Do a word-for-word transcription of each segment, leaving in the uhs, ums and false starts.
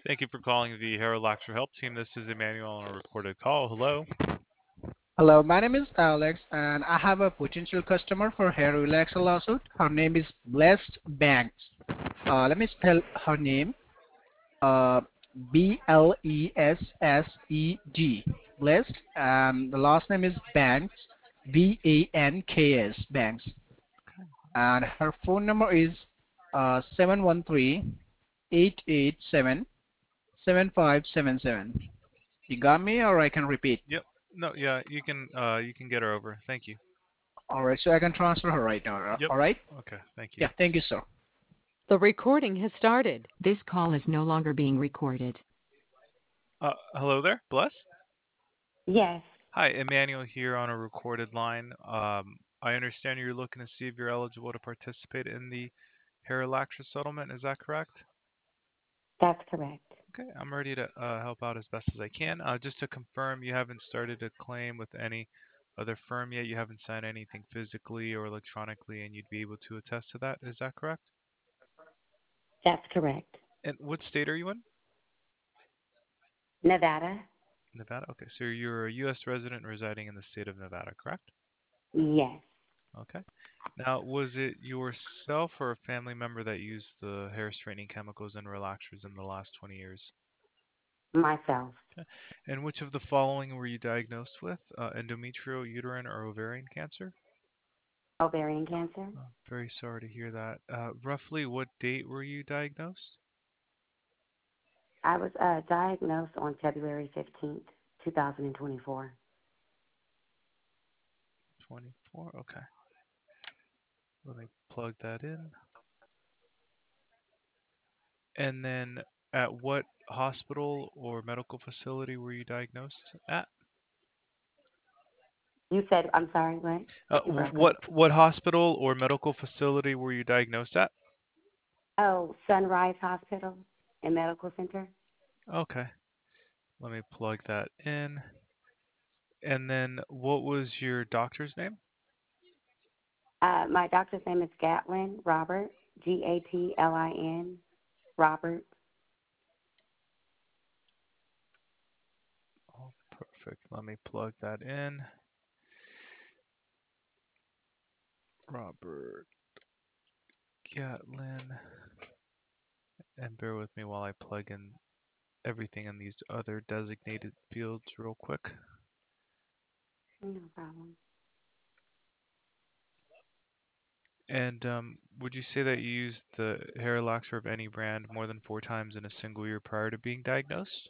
Thank you for calling the Hair Relaxer Help Team. This is Emmanuel on a recorded call. Hello. Hello, my name is Alex, and I have a potential customer for hair relaxer lawsuit. Her name is Blessed Banks. Uh, let me spell her name. Uh, B L E S S E D. Blessed, and the last name is Banks. B A N K S. Banks, and her phone number is uh seven one three eight eight seven seven five seven seven. You got me, or I can repeat. Yep. No, yeah, you can uh you can get her over. Thank you. All right, so I can transfer her right now. Yep. All right. Okay, thank you. Yeah, thank you, sir. The recording has started. This call is no longer being recorded. Uh hello there, Bless. Yes, Hi, Emmanuel here on a recorded line. Um I understand you're looking to see if you're eligible to participate in the Hair Relaxer settlement. Is that correct? that's correct. Okay, I'm ready to uh, help out as best as I can. Uh, just to confirm, you haven't started a claim with any other firm yet. You haven't signed anything physically or electronically, and you'd be able to attest to that. Is that correct? That's correct. And what state are you in? Nevada? Nevada. Okay, so you're a U S resident residing in the state of Nevada, correct? Yes, Okay. Now, was it yourself or a family member that used the hair straightening chemicals and relaxers in the last twenty years? myself. Okay. And which of the following were you diagnosed with? Uh, endometrial, uterine, or ovarian cancer? Ovarian cancer? Oh, very sorry to hear that. Uh, roughly what date were you diagnosed? I was uh, diagnosed on February fifteenth, twenty twenty-four. twenty-four. Okay. Let me plug that in. And then at what hospital or medical facility were you diagnosed at? You said, I'm sorry, what? Uh, You wh- broke up. what what hospital or medical facility were you diagnosed at? Oh, Sunrise Hospital and Medical Center? Okay. Let me plug that in. And then what was your doctor's name? Uh, my doctor's name is Gatlin Robert, G A T L I N, Robert. Oh, perfect. Let me plug that in. Robert Gatlin. And bear with me while I plug in everything in these other designated fields real quick. No problem. And um, would you say that you used the hair relaxer of any brand more than four times in a single year prior to being diagnosed?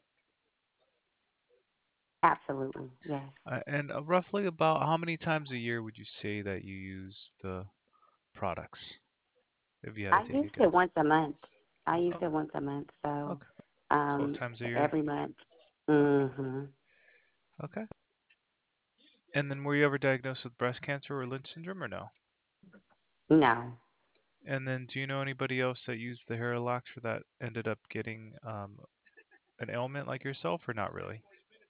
Absolutely, yes. Uh, and uh, roughly about how many times a year would you say that you use the products, if you had to I take a used it guess? once a month. I used Oh, it once a month, so okay. Twelve um, times a year. every month. Mm-hmm. Okay. And then were you ever diagnosed with breast cancer or Lynch syndrome or no? No, And then do you know anybody else that used the hair relaxer that ended up getting um, an ailment like yourself or not really?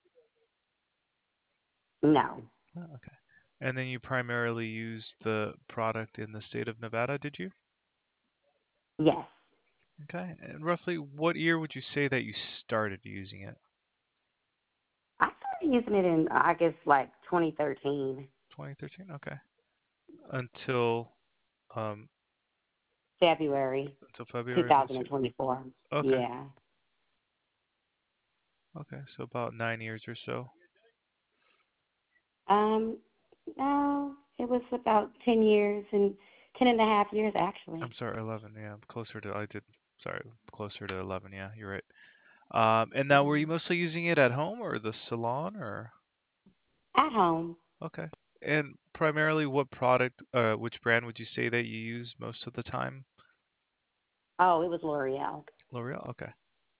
no, Oh, okay. And then you primarily used the product in the state of Nevada, did you? yes. Okay. And roughly what year would you say that you started using it? I started using it in, I guess, like twenty thirteen, twenty thirteen? Okay. Until um February until February of this year? twenty twenty-four. Okay. Yeah. Okay. So about nine years or so. Um, no, it was about ten years and ten and a half years, I'm actually. sorry, eleven. Yeah, I'm closer to I did sorry, closer to eleven. Yeah, you're right. Um, and now were you Mhm. mostly using it at home or the salon or At home. okay. And primarily what product uh which brand would you say that you use most of the time? Oh, it was L'Oreal. L'Oreal? Okay.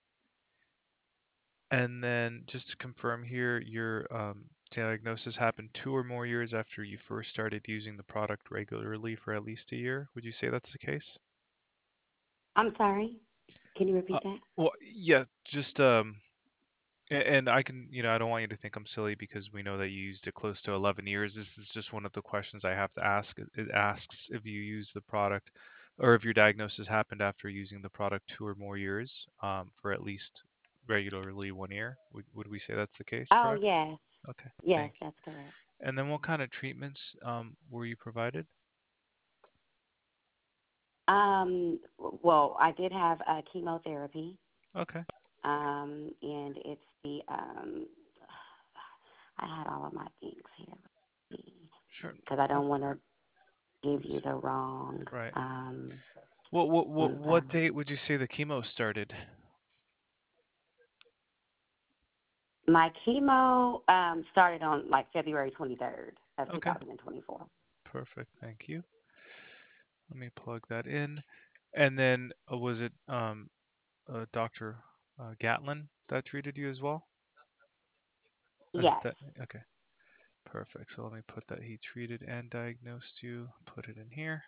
And then just to confirm here, your um, diagnosis happened two or more years after you first started using the product regularly for at least a year. Would you say that's the case? I'm sorry. Can you Uh, repeat that? well, yeah, just um, a- and I can, you know, I don't want you to think I'm silly because we know that you used it close to eleven years. This is just one of the questions I have to ask. It it asks if you use the product or if your diagnosis happened after using the product two or more years um, for at least regularly one year. Would would we say that's the case, Oh, correct? yes. Okay, Yes, thank you. that's correct. And then what kind of treatments um, were you provided? Um, w- well, I did have uh, chemotherapy, Okay, um, and it's the, um, I had all of my things here sure. because I Uh, don't want to give you the wrong right. um, What what what info. what date would you say the chemo started? My chemo um, started on like February twenty-third of Okay, two thousand twenty-four. perfect. Thank you. Let me plug that in. And then uh, was it um uh, doctor uh, Gatlin that treated you as well? Is Yes. that okay? Perfect. So let me put that he treated and diagnosed you. Put it in here,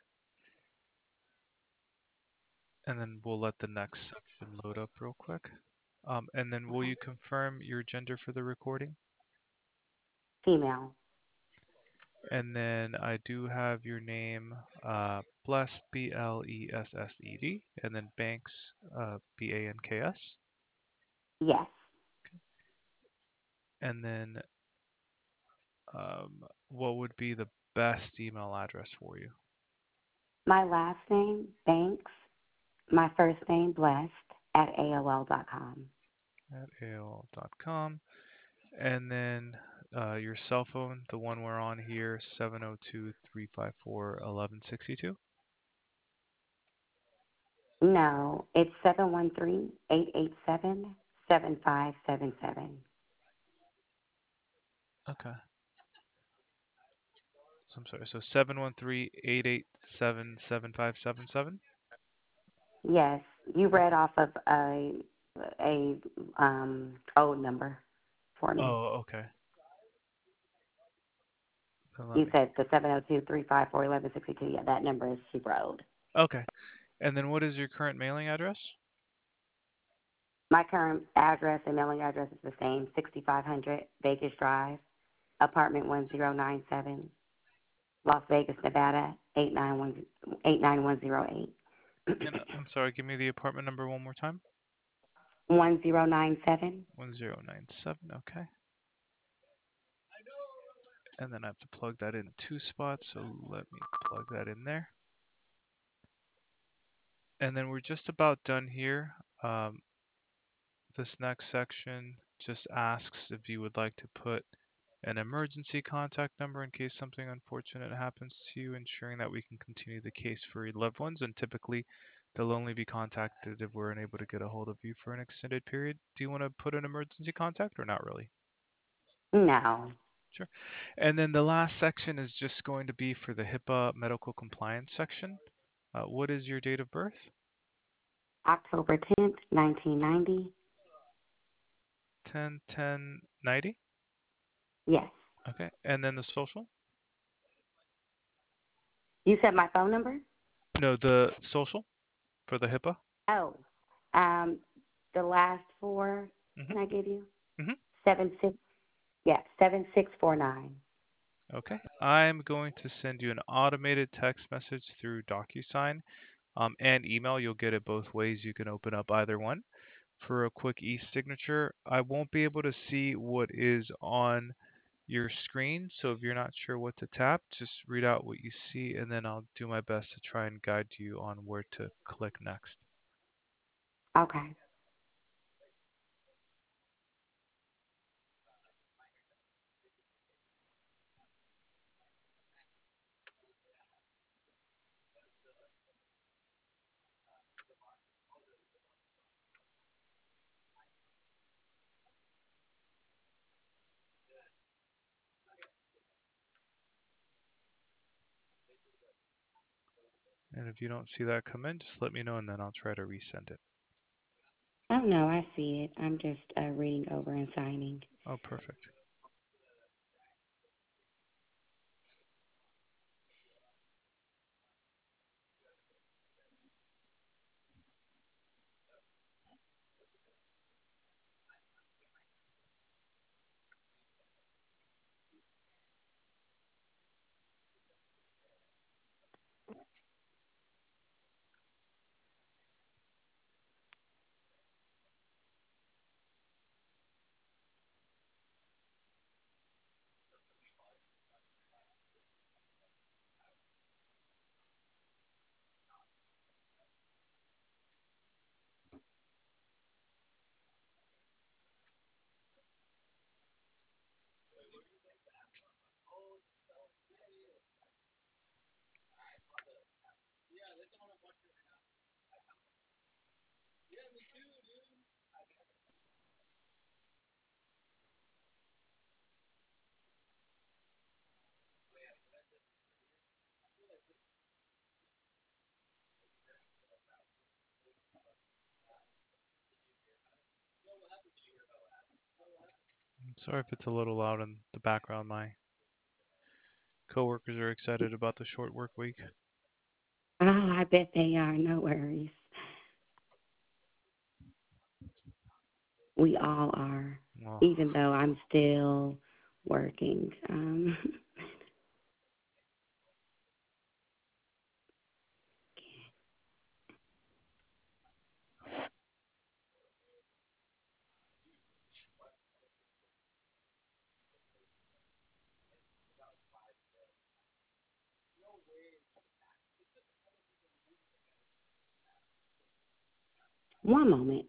and then we'll let the next section load up real quick. Um, and then will Okay. you confirm your gender for the recording? Female. And then I do have your name, uh, Blessed, B L E S S E D, and then Banks, uh, B A N K S. Yes. And then um, what would be the best email address for you? My last name, Banks. My first name, Blessed, at A O L dot com. At A O L dot com. And then uh, your cell phone, the one we're on here, seven oh two, three five four, one one six two. No, it's seven one three, eight eight seven, seven five seven seven. Okay. So I'm sorry. So seven one three, eight eight seven, seven five seven seven. Yes, you read Okay. off of a a um old number for me. Oh, okay. Then let You me. said the seven zero two, three five four, one one six two. Yeah, that number is super old. Okay. And then what is your current mailing address? My current address and mailing address is the same, sixty-five hundred Vegas Drive, apartment one zero nine seven, Las Vegas, Nevada, eight nine one eight nine one zero eight. And uh, I'm sorry, give me the apartment number one more time. one zero nine seven. one zero nine seven. Okay. And then I have to plug that in two spots, so let me plug that in there. And then we're just about done here. Um, this next section just asks if you would like to put an emergency contact number in case something unfortunate happens to you, ensuring that we can continue the case for your loved ones. And typically, they'll only be contacted if we're unable to get a hold of you for an extended period. Do you want to put an emergency contact or not really? No. Sure. And then the last section is just going to be for the HIPAA medical compliance section. Uh, what is your date of birth? October tenth, nineteen ninety. ten ten ninety. Yes. Okay. And then the social? You said my phone number? No, the social for the HIPAA. Oh. Um the last four Mm-hmm. can I give you? Mm-hmm. Seven six yeah, seven six four nine. Okay. I'm going to send you an automated text message through DocuSign um, and email. You'll get it both ways. You can open up either one. For a quick e-signature, I won't be able to see what is on your screen. So if you're not sure what to tap, just read out what you see, and then I'll do my best to try and guide you on where to click next. Okay. And if you don't see that come in, just let me know, and then I'll try to resend it. Oh no, I see it. I'm just uh, reading over and signing. Oh, perfect. Sorry if it's a little loud in the background. My coworkers are excited about the short work week. Oh, I bet they are. No worries. We all are, Well, even though I'm still working. Um, one moment.